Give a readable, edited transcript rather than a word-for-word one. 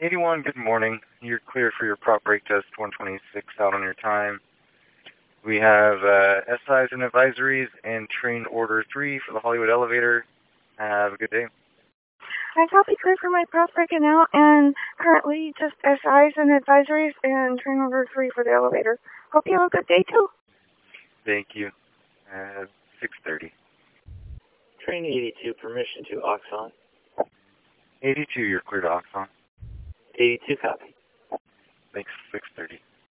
81, good morning. You're clear for your prop brake test 126 out on your time. We have SIs and advisories and train order 3 for the Hollywood elevator. Have a good day. I copy clear for my prop breaking out and currently just SIs and advisories and train order 3 for the elevator. Hope you have a good day too. Thank you. 6:30. Train 82, permission to Oxon. 82, you're clear to Oxon. 82, copy. Thanks, 6:30.